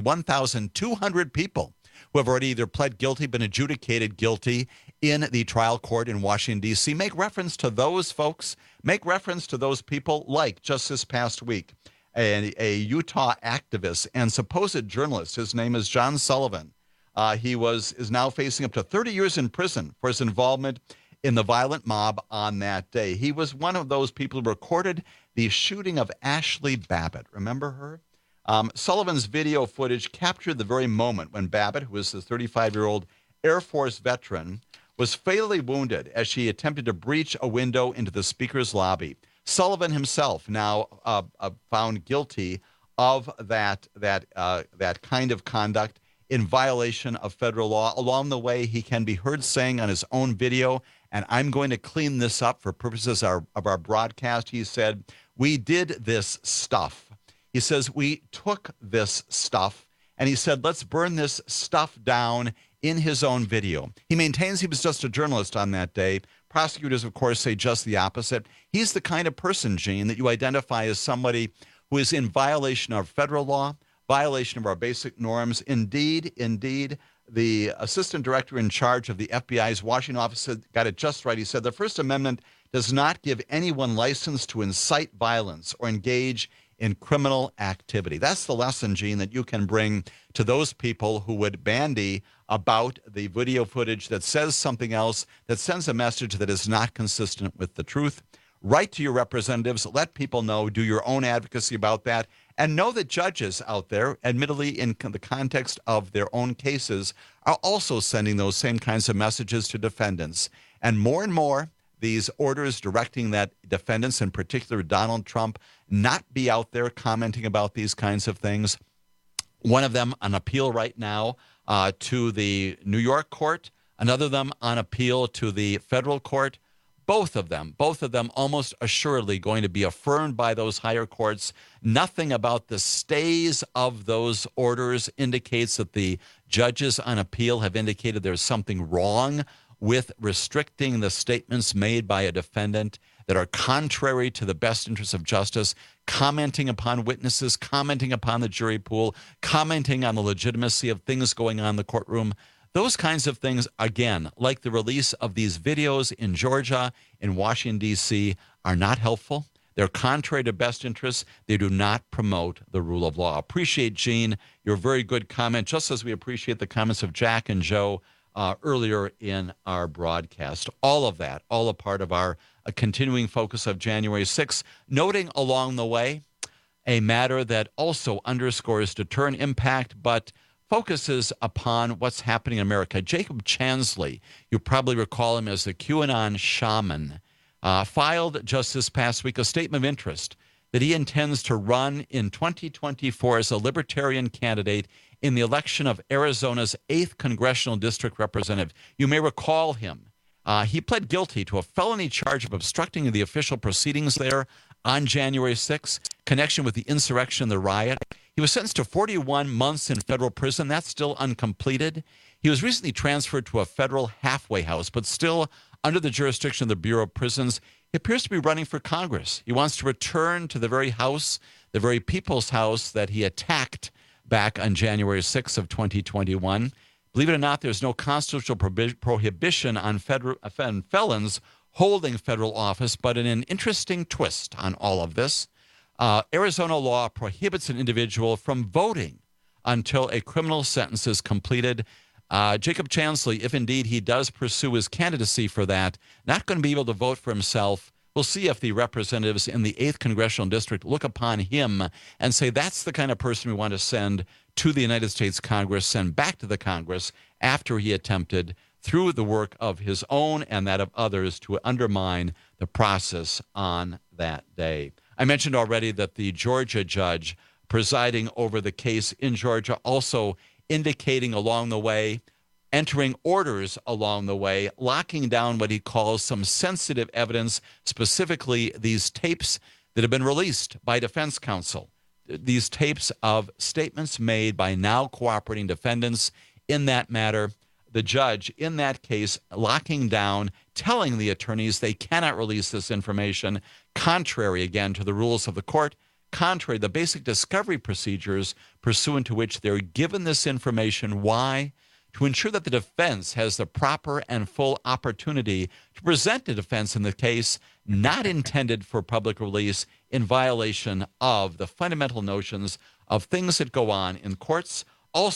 1,200 people who have already either pled guilty, been adjudicated guilty in the trial court in Washington, D.C. Make reference to those folks. Make reference to those people, like just this past week, a Utah activist and supposed journalist. His name is John Sullivan. He is now facing up to 30 years in prison for his involvement in the violent mob on that day. He was one of those people who recorded the shooting of Ashley Babbitt. Remember her? Sullivan's video footage captured the very moment when Babbitt, who is a 35-year-old Air Force veteran, was fatally wounded as she attempted to breach a window into the Speaker's lobby. Sullivan himself now found guilty of that kind of conduct in violation of federal law. Along the way, he can be heard saying on his own video, and I'm going to clean this up for purposes of our broadcast, he said, we did this stuff. He says, we took this stuff, and he said, let's burn this stuff down in his own video. He maintains he was just a journalist on that day. Prosecutors, of course, say just the opposite. He's the kind of person, Gene, that you identify as somebody who is in violation of federal law, violation of our basic norms. Indeed, the assistant director in charge of the FBI's Washington office got it just right. He said the First Amendment does not give anyone license to incite violence or engage in criminal activity. That's the lesson, Gene, that you can bring to those people who would bandy about the video footage that says something else, that sends a message that is not consistent with the truth. Write to your representatives. Let people know. Do your own advocacy about that. And know that judges out there, admittedly in the context of their own cases, are also sending those same kinds of messages to defendants. And more, these orders directing that defendants, in particular Donald Trump, not be out there commenting about these kinds of things. One of them on appeal right now to the New York court, another of them on appeal to the federal court. Both of them almost assuredly going to be affirmed by those higher courts. Nothing about the stays of those orders indicates that the judges on appeal have indicated there's something wrong with restricting the statements made by a defendant that are contrary to the best interests of justice, commenting upon witnesses, commenting upon the jury pool, commenting on the legitimacy of things going on in the courtroom. Those kinds of things, again, like the release of these videos in Georgia, in Washington, D.C., are not helpful. They're contrary to best interests. They do not promote the rule of law. Appreciate, Gene, your very good comment, just as we appreciate the comments of Jack and Joe earlier in our broadcast. All of that, all a part of our continuing focus of January 6th, noting along the way a matter that also underscores deterrent impact, but focuses upon what's happening in America. Jacob Chansley, you probably recall him as the QAnon shaman, filed just this past week a statement of interest that he intends to run in 2024 as a libertarian candidate in the election of Arizona's 8th Congressional District Representative. You may recall him. He pled guilty to a felony charge of obstructing the official proceedings there on January 6th, connection with the insurrection and the riot. He was sentenced to 41 months in federal prison. That's still uncompleted. He was recently transferred to a federal halfway house, but still under the jurisdiction of the Bureau of Prisons. He appears to be running for Congress. He wants to return to the very house, the very people's house that he attacked back on January 6th of 2021. Believe it or not, there's no constitutional prohibition on felons holding federal office, but in an interesting twist on all of this, Arizona law prohibits an individual from voting until a criminal sentence is completed. Jacob Chansley, if indeed he does pursue his candidacy for that, not going to be able to vote for himself. We'll see if the representatives in the 8th Congressional District look upon him and say that's the kind of person we want to send to the United States Congress, send back to the Congress after he attempted, through the work of his own and that of others, to undermine the process on that day. I mentioned already that the Georgia judge presiding over the case in Georgia also indicating along the way, entering orders along the way, locking down what he calls some sensitive evidence, specifically these tapes that have been released by defense counsel, these tapes of statements made by now cooperating defendants in that matter. The judge in that case locking down, telling the attorneys they cannot release this information, contrary again to the rules of the court, contrary to the basic discovery procedures pursuant to which they're given this information. Why? To ensure that the defense has the proper and full opportunity to present a defense in the case not intended for public release in violation of the fundamental notions of things that go on in courts.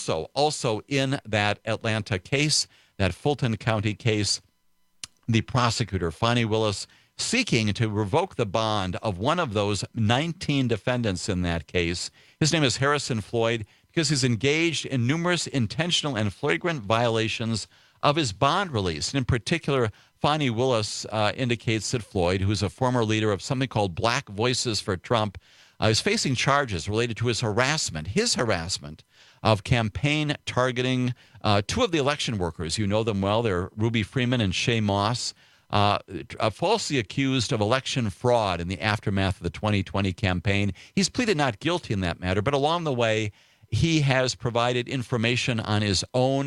Also in that Atlanta case, that Fulton County case, the prosecutor, Fani Willis, seeking to revoke the bond of one of those 19 defendants in that case. His name is Harrison Floyd, because he's engaged in numerous intentional and flagrant violations of his bond release. And in particular, Fani Willis indicates that Floyd, who's a former leader of something called Black Voices for Trump, is facing charges related to his harassment of campaign targeting two of the election workers. You know them well. They're Ruby Freeman and Shay Moss, falsely accused of election fraud in the aftermath of the 2020 campaign. He's pleaded not guilty in that matter, but along the way, he has provided information on his own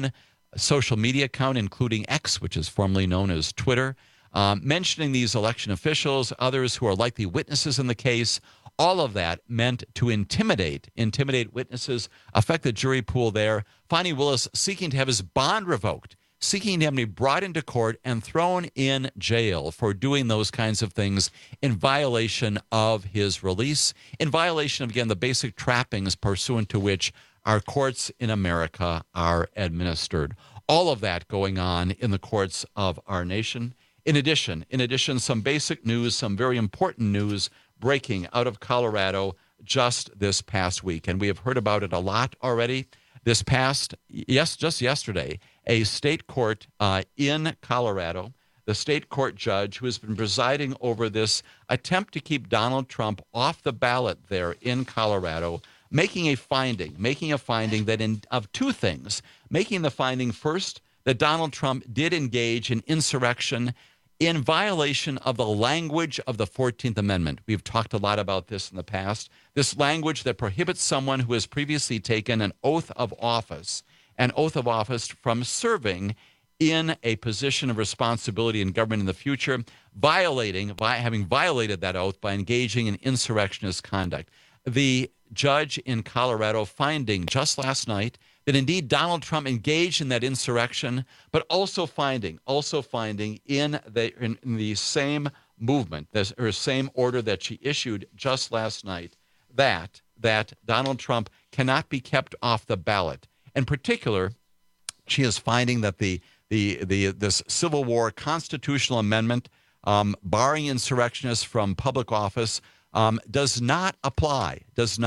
social media account, including X, which is formerly known as Twitter, mentioning these election officials, others who are likely witnesses in the case. All of that meant to intimidate witnesses, affect the jury pool there. Fani Willis seeking to have his bond revoked, seeking him to be brought into court and thrown in jail for doing those kinds of things in violation of his release, in violation of, again, the basic trappings pursuant to which our courts in America are administered. All of that going on in the courts of our nation. In addition, some basic news, some very important news breaking out of Colorado just this past week. And we have heard about it a lot already. Just yesterday, a state court in Colorado, the state court judge who has been presiding over this attempt to keep Donald Trump off the ballot there in Colorado, making a finding that of two things, making the finding first that Donald Trump did engage in insurrection in violation of the language of the 14th Amendment. We've talked a lot about this in the past. This language that prohibits someone who has previously taken an oath of office from serving in a position of responsibility in government in the future, having violated that oath by engaging in insurrectionist conduct. The judge in Colorado finding just last night that indeed Donald Trump engaged in that insurrection, but also finding in the same movement, or same order that she issued just last night, that Donald Trump cannot be kept off the ballot. In particular, she is finding that this Civil War constitutional amendment barring insurrectionists from public office does not apply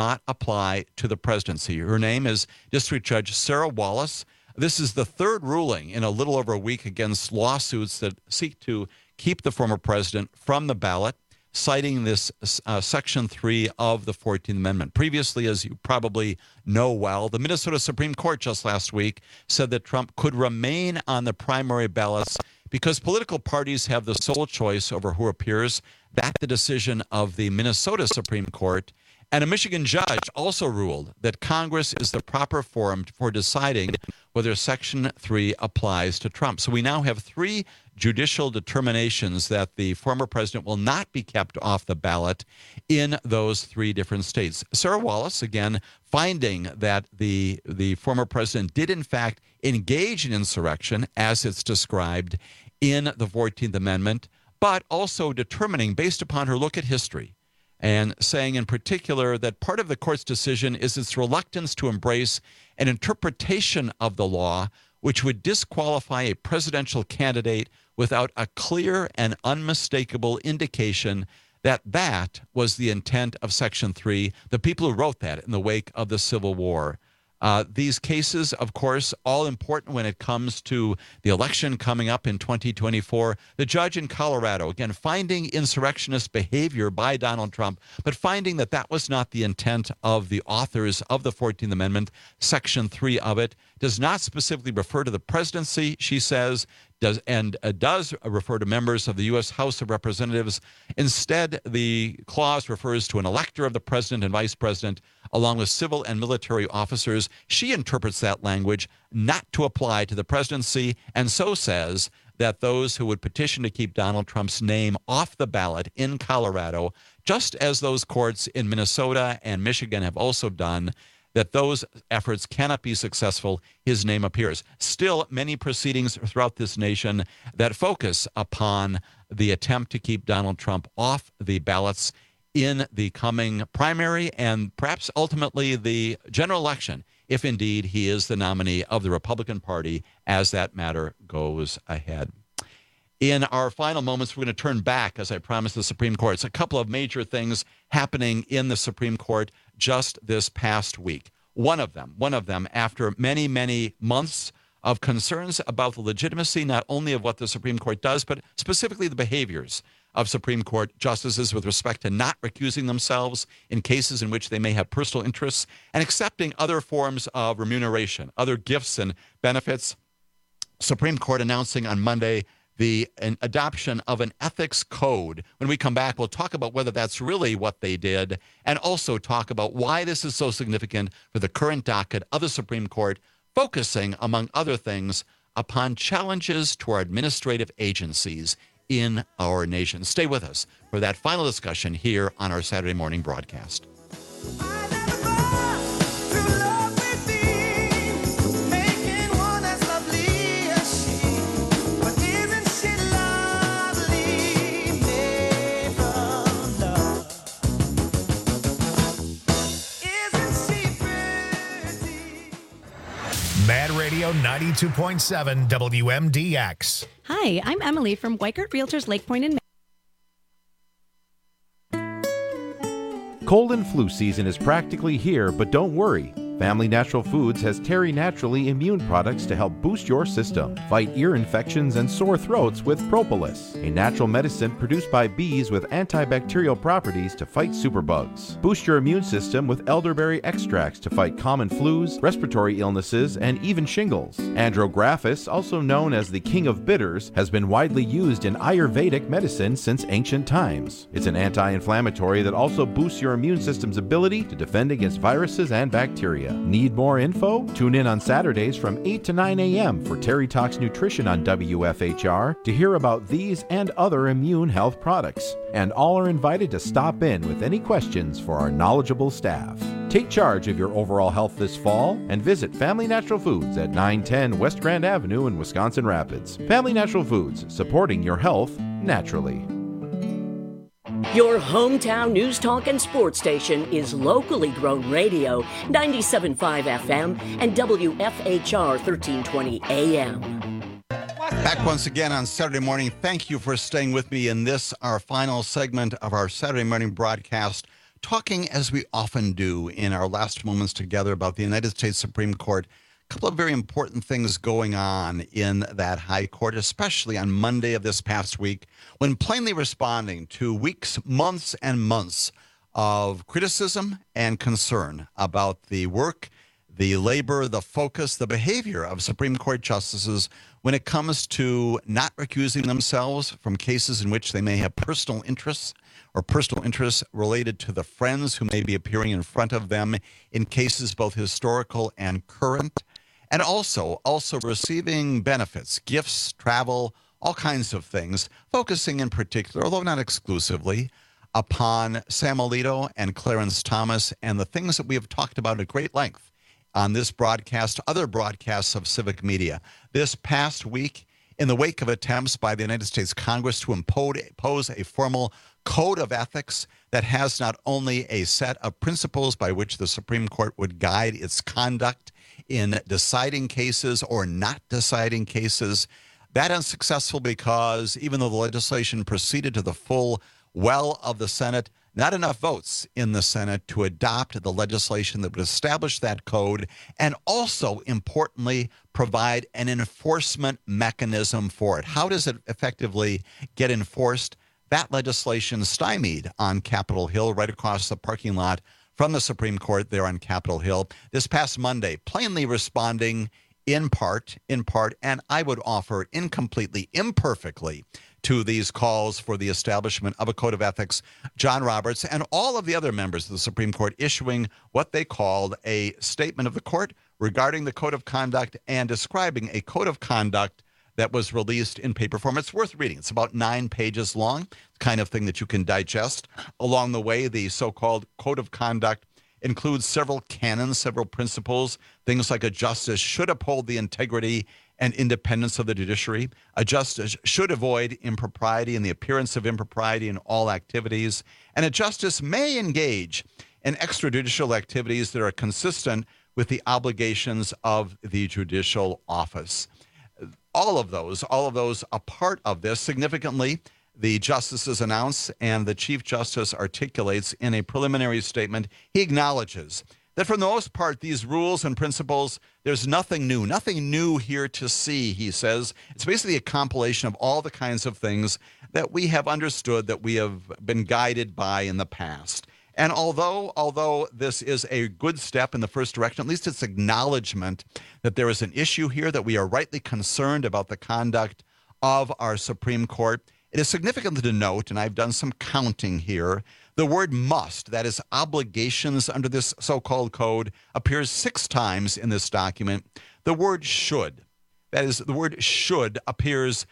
to the presidency. Her name is District Judge Sarah Wallace. This is the third ruling in a little over a week against lawsuits that seek to keep the former president from the ballot, citing this Section 3 of the 14th Amendment. Previously, as you probably know well, the Minnesota Supreme Court just last week said that Trump could remain on the primary ballots because political parties have the sole choice over who appears. That's the decision of the Minnesota Supreme Court. And a Michigan judge also ruled that Congress is the proper forum for deciding whether Section 3 applies to Trump. So we now have three judicial determinations that the former president will not be kept off the ballot in those three different states. Sarah Wallace, again, finding that the former president did in fact engage in insurrection as it's described in the 14th Amendment, but also determining, based upon her look at history, and saying in particular that part of the court's decision is its reluctance to embrace an interpretation of the law which would disqualify a presidential candidate without a clear and unmistakable indication that that was the intent of Section 3, the people who wrote that in the wake of the Civil War. These cases, of course, all important when it comes to the election coming up in 2024. The judge in Colorado, again, finding insurrectionist behavior by Donald Trump, but finding that that was not the intent of the authors of the 14th Amendment. Section 3 of it does not specifically refer to the presidency, she says, does refer to members of the U.S. House of Representatives. Instead, the clause refers to an elector of the president and vice president, along with civil and military officers. She interprets that language not to apply to the presidency, and so says that those who would petition to keep Donald Trump's name off the ballot in Colorado, just as those courts in Minnesota and Michigan have also done, that those efforts cannot be successful, his name appears. Still, many proceedings throughout this nation that focus upon the attempt to keep Donald Trump off the ballots in the coming primary and perhaps ultimately the general election, if indeed he is the nominee of the Republican Party as that matter goes ahead. In our final moments, we're going to turn back, as I promised, the Supreme Court. It's a couple of major things happening in the Supreme Court just this past week. One of them, after many, many months of concerns about the legitimacy not only of what the Supreme Court does, but specifically the behaviors of Supreme Court justices with respect to not recusing themselves in cases in which they may have personal interests and accepting other forms of remuneration, other gifts and benefits. Supreme Court announcing on Monday an adoption of an ethics code. When we come back, we'll talk about whether that's really what they did and also talk about why this is so significant for the current docket of the Supreme Court, focusing, among other things, upon challenges to our administrative agencies in our nation. Stay with us for that final discussion here on our Saturday morning broadcast. Mad Radio 92.7 WMDX. Hi, I'm Emily from Weikert Realtors Lake Point in Cold and flu season is practically here, but don't worry. Family Natural Foods has Terry Naturally immune products to help boost your system. Fight ear infections and sore throats with Propolis, a natural medicine produced by bees with antibacterial properties to fight superbugs. Boost your immune system with elderberry extracts to fight common flus, respiratory illnesses, and even shingles. Andrographis, also known as the king of bitters, has been widely used in Ayurvedic medicine since ancient times. It's an anti-inflammatory that also boosts your immune system's ability to defend against viruses and bacteria. Need more info? Tune in on Saturdays from 8 to 9 a.m. for Terry Talks Nutrition on WFHR to hear about these and other immune health products. And all are invited to stop in with any questions for our knowledgeable staff. Take charge of your overall health this fall and visit Family Natural Foods at 910 West Grand Avenue in Wisconsin Rapids. Family Natural Foods, supporting your health naturally. Your hometown news, talk, and sports station is locally grown radio, 97.5 FM and WFHR 1320 AM. Back once again on Saturday morning. Thank you for staying with me in this, our final segment of our Saturday morning broadcast, talking as we often do in our last moments together about the United States Supreme Court. A couple of very important things going on in that high court, especially on Monday of this past week, when plainly responding to weeks, months, and months of criticism and concern about the work, the labor, the focus, the behavior of Supreme Court justices when it comes to not recusing themselves from cases in which they may have personal interests or personal interests related to the friends who may be appearing in front of them in cases both historical and current. And also receiving benefits, gifts, travel, all kinds of things, focusing in particular, although not exclusively, upon Sam Alito and Clarence Thomas and the things that we have talked about at great length on this broadcast, other broadcasts of civic media. This past week, in the wake of attempts by the United States Congress to impose a formal code of ethics that has not only a set of principles by which the Supreme Court would guide its conduct in deciding cases or not deciding cases. That unsuccessful because even though the legislation proceeded to the full well of the Senate, not enough votes in the Senate to adopt the legislation that would establish that code and also, importantly, provide an enforcement mechanism for it. How does it effectively get enforced? That legislation stymied on Capitol Hill, right across the parking lot from the Supreme Court there on Capitol Hill this past Monday, plainly responding in part, and I would offer incompletely, imperfectly, to these calls for the establishment of a code of ethics. John Roberts and all of the other members of the Supreme Court issuing what they called a statement of the court regarding the code of conduct and describing a code of conduct that was released in paper form. It's worth reading. It's about 9 pages long, kind of thing that you can digest. Along the way, the so-called code of conduct includes several canons, several principles, things like a justice should uphold the integrity and independence of the judiciary. A justice should avoid impropriety and the appearance of impropriety in all activities. And a justice may engage in extrajudicial activities that are consistent with the obligations of the judicial office. All of those a part of this. Significantly, the justices announce and the Chief Justice articulates in a preliminary statement, he acknowledges that for the most part, these rules and principles, there's nothing new here to see, he says. It's basically a compilation of all the kinds of things that we have understood, that we have been guided by in the past. And although this is a good step in the first direction, at least it's acknowledgement that there is an issue here, that we are rightly concerned about the conduct of our Supreme Court. It is significant to note, and I've done some counting here, the word must, that is obligations under this so-called code, appears 6 times in this document. The word should that is, the word should appears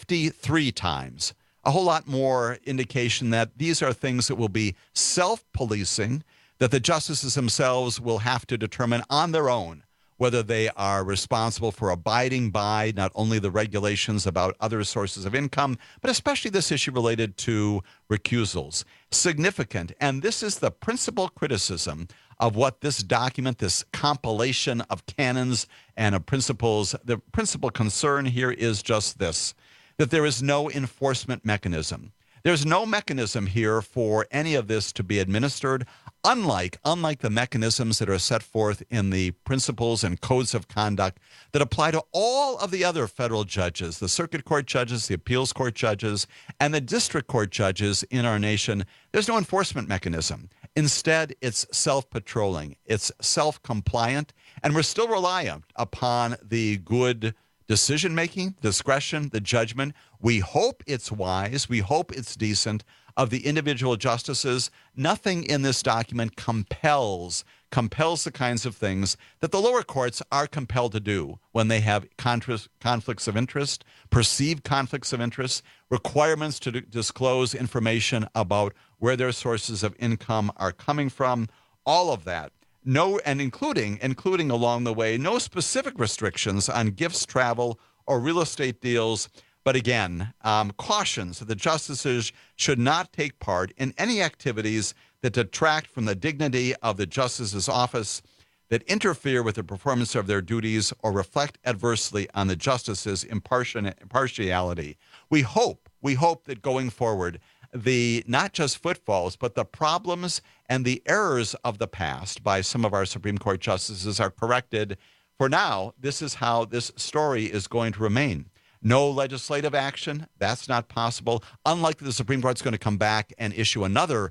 53 times. A whole lot more indication that these are things that will be self-policing, that the justices themselves will have to determine on their own whether they are responsible for abiding by not only the regulations about other sources of income, but especially this issue related to recusals. Significant. And this is the principal criticism of what this document, this compilation of canons and of principles, the principal concern here is just this, that there is no enforcement mechanism. There's no mechanism here for any of this to be administered, unlike the mechanisms that are set forth in the principles and codes of conduct that apply to all of the other federal judges, the circuit court judges, the appeals court judges, and the district court judges in our nation. There's no enforcement mechanism. Instead, it's self-patrolling, it's self-compliant, and we're still reliant upon the good decision-making, discretion, the judgment. We hope it's wise. We hope it's decent of the individual justices. Nothing in this document compels the kinds of things that the lower courts are compelled to do when they have conflicts of interest, perceived conflicts of interest, requirements to disclose information about where their sources of income are coming from, all of that. No, and including along the way, no specific restrictions on gifts, travel, or real estate deals. But again, cautions that the justices should not take part in any activities that detract from the dignity of the justice's office, that interfere with the performance of their duties, or reflect adversely on the justice's impartiality. We hope that going forward, the not just footfalls, but the problems and the errors of the past by some of our Supreme Court justices are corrected. For now, this is how this story is going to remain. No legislative action, that's not possible. Unlikely the Supreme Court's going to come back and issue another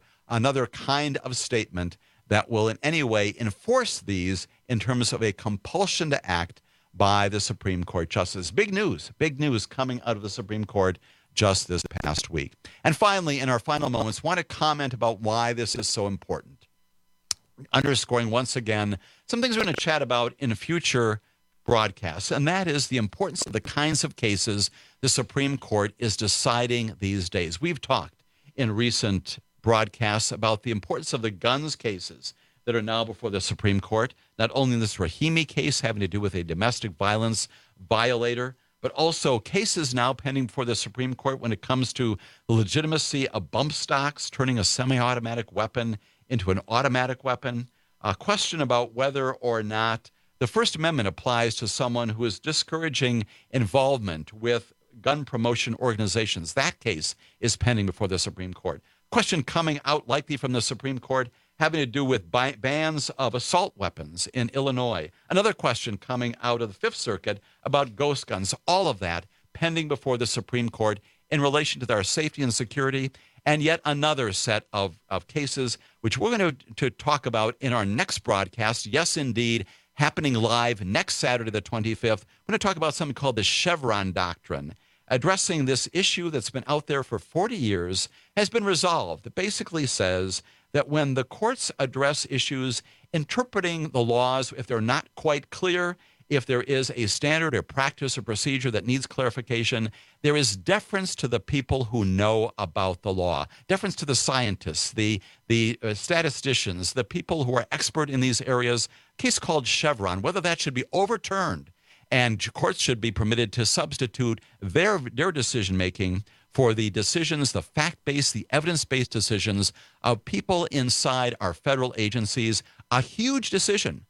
kind of statement that will in any way enforce these in terms of a compulsion to act by the Supreme Court justice. Big news coming out of the Supreme Court just this past week. And finally, in our final moments, want to comment about why this is so important. Underscoring once again some things we're going to chat about in future broadcasts, and that is the importance of the kinds of cases the Supreme Court is deciding these days. We've talked in recent broadcasts about the importance of the guns cases that are now before the Supreme Court, not only in this Rahimi case having to do with a domestic violence violator, but also cases now pending before the Supreme Court when it comes to the legitimacy of bump stocks, turning a semi-automatic weapon into an automatic weapon, a question about whether or not the First Amendment applies to someone who is discouraging involvement with gun promotion organizations. That case is pending before the Supreme Court. Question coming out likely from the Supreme Court having to do with bans of assault weapons in Illinois. Another question coming out of the Fifth Circuit about ghost guns. All of that pending before the Supreme Court in relation to our safety and security. And yet another set of cases, which we're going to talk about in our next broadcast. Yes, indeed, happening live next Saturday, the 25th. We're going to talk about something called the Chevron Doctrine, addressing this issue that's been out there for 40 years, has been resolved. It basically says that when the courts address issues interpreting the laws, if they're not quite clear, if there is a standard or practice or procedure that needs clarification, there is deference to the people who know about the law, deference to the scientists, the statisticians, the people who are expert in these areas. A case called Chevron, whether that should be overturned and courts should be permitted to substitute their decision-making for the decisions, the fact-based, the evidence-based decisions of people inside our federal agencies. A huge decision.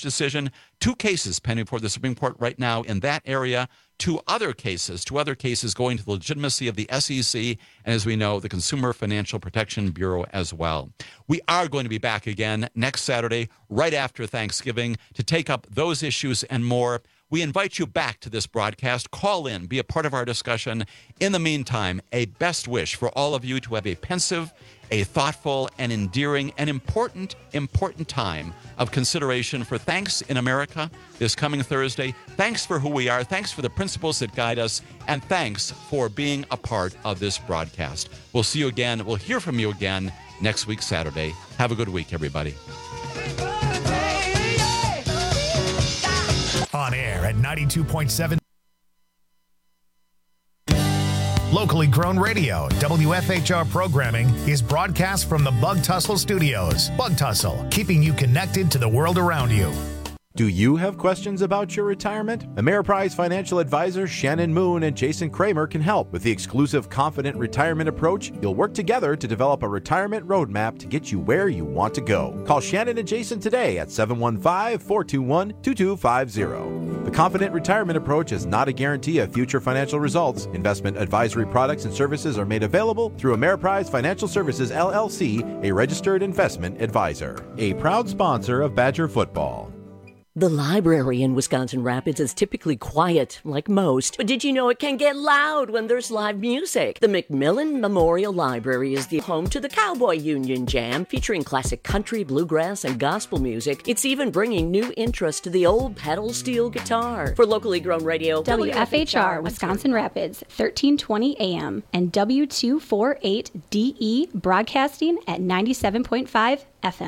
2 cases pending before the Supreme Court right now in that area. 2 other cases going to the legitimacy of the SEC, and as we know, the Consumer Financial Protection Bureau as well. We are going to be back again next Saturday, right after Thanksgiving, to take up those issues and more. We invite you back to this broadcast. Call in, be a part of our discussion. In the meantime, a best wish for all of you to have a pensive, a thoughtful, and endearing and important time of consideration for thanks in America this coming Thursday. Thanks for who we are. Thanks for the principles that guide us. And thanks for being a part of this broadcast. We'll see you again. We'll hear from you again next week, Saturday. Have a good week, everybody. On air at 92.7 Locally grown radio, WFHR programming is broadcast from the Bug Tussle Studios. Bug Tussle, keeping you connected to the world around you. Do you have questions about your retirement? Ameriprise financial advisors Shannon Moon and Jason Kramer can help. With the exclusive Confident Retirement approach, you'll work together to develop a retirement roadmap to get you where you want to go. Call Shannon and Jason today at 715-421-2250. The Confident Retirement approach is not a guarantee of future financial results. Investment advisory products and services are made available through Ameriprise Financial Services, LLC, a registered investment advisor. A proud sponsor of Badger Football. The library in Wisconsin Rapids is typically quiet, like most, but did you know it can get loud when there's live music? The McMillan Memorial Library is the home to the Cowboy Union Jam, featuring classic country, bluegrass, and gospel music. It's even bringing new interest to the old pedal steel guitar. For locally grown radio, WFHR Wisconsin Rapids, 1320 AM, and W248DE broadcasting at 97.5 FM.